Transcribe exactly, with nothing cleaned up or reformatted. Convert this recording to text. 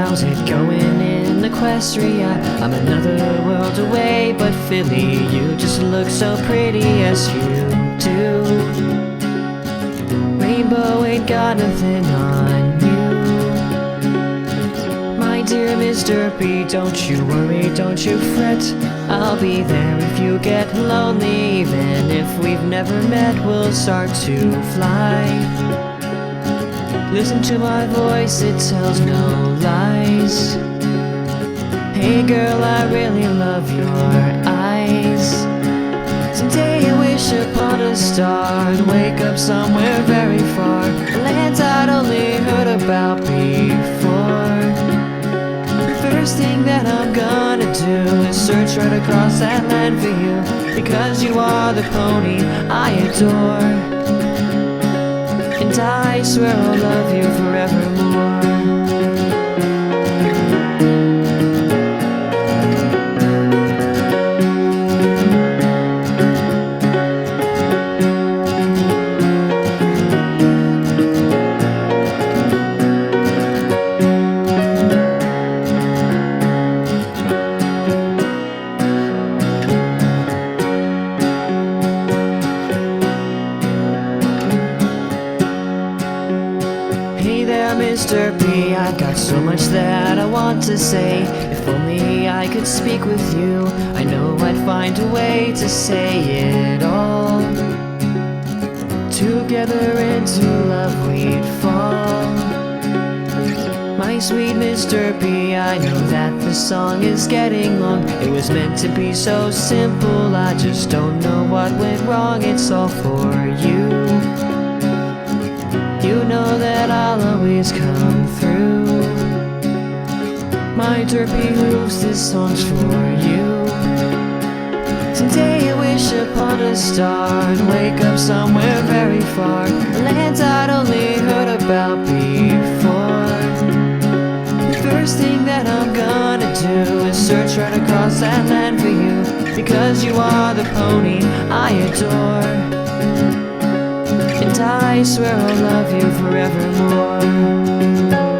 how's it going in Equestria? I'm another world away, but Philly, you just look so pretty as you do. Rainbow ain't got nothing on you. My dear Mister B, don't you worry, don't you fret. I'll be there if you get lonely. Even if we've never met, we'll start to fly. Listen to my voice, it tells no lies. Hey girl, I really love your eyes. Someday I wish upon a star and wake up somewhere very far, lands I'd only heard about before. The first thing that I'm gonna do is search right across that land for you, because you are the pony I adore. And I swear I'll love you forevermore. Hey there, Mister B, I've got so much that I want to say. If only I could speak with you, I know I'd find a way to say it all. Together into love we'd fall. My sweet Mister B, I know that the song is getting long. It was meant to be so simple, I just don't know what went wrong. It's all for you. You know that I'll always come through. My derpy hooves, this song's for you. Someday I wish upon a star and wake up somewhere very far, lands I'd only heard about before. The first thing that I'm gonna do is search right across that land for you, because you are the pony I adore. And I swear I'll love you forevermore.